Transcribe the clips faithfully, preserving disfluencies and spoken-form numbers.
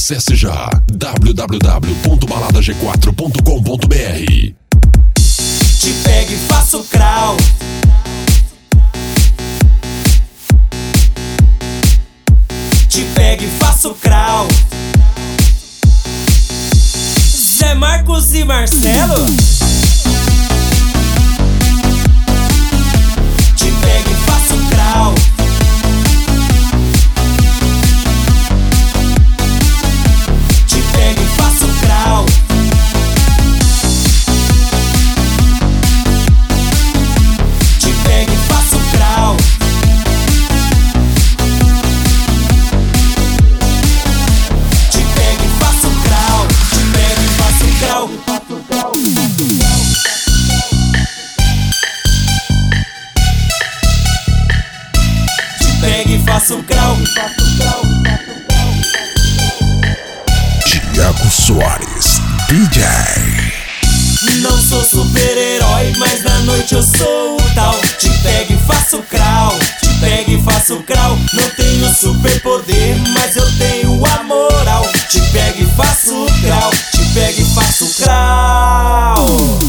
Acesse já w w w ponto balada g quatro ponto com ponto b r. Te pego e faço crawl. Te pego e faço crawl. Zé Marcos e Marcelo. Te pego e faço crawl. Te pego e faço crawl. Te pego e faço crawl. Te pego e faço crawl. Te pego e faço crawl. Te pego e faço crawl. Thiago Soares, D J. Não sou super-herói, mas na noite eu sou o tal. Te pego e faço crawl. Te pego e faço crawl. Não tenho superpoder, mas eu tenho a moral. Te pego e faço crawl. Te pego e faço crawl.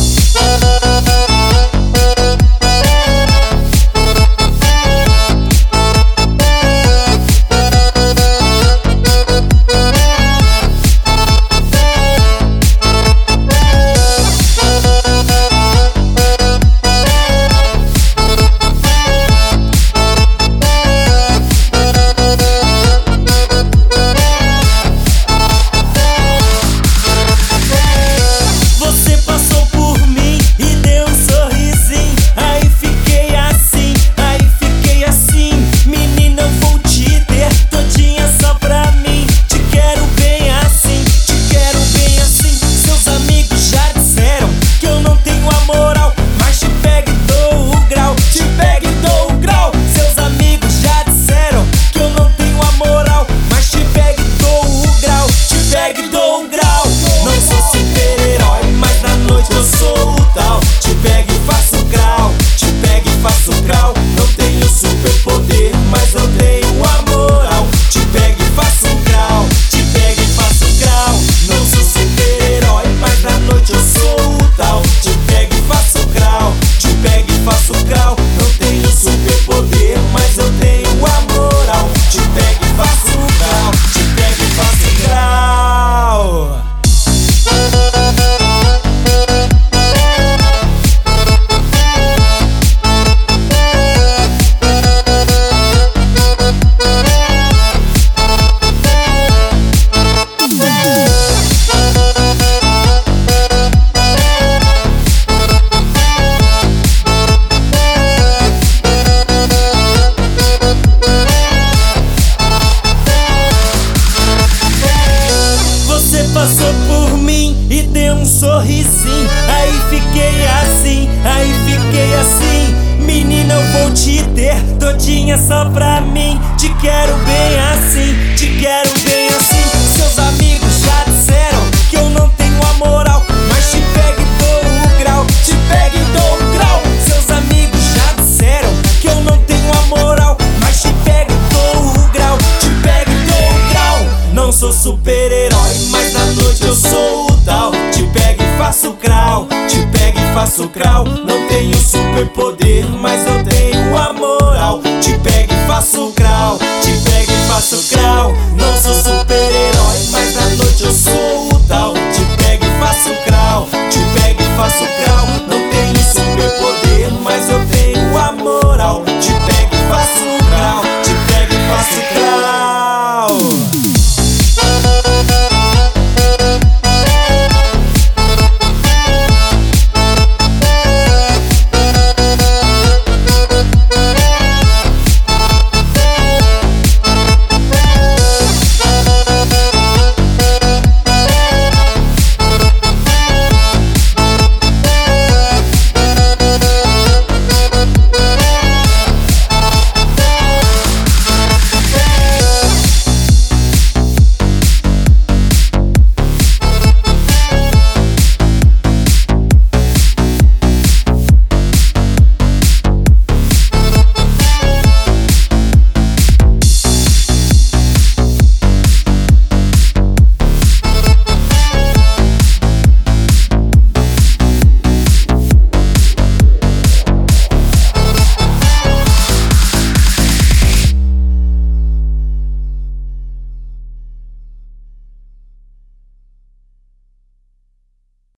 Passou por mim e deu um sorrisinho. Aí fiquei assim, aí fiquei assim. Menina, eu vou te ter todinha só pra mim. Te quero bem assim, te quero bem assim. Seus amigos já disseram que eu não tenho a moral, mas te pego e dou o grau. Te pego e dou o grau. Seus amigos já disseram que eu não tenho a moral, mas te pego e dou o grau. Te pego e dou o grau. Não sou super-herói, mas na noite eu sou o tal. Te pego e faço crawl. Te pego e faço crawl. Não tenho superpoder, mas eu tenho a moral. Te pego e faço crawl. Te pego e faço crawl. Não sou super-herói, mas na noite eu sou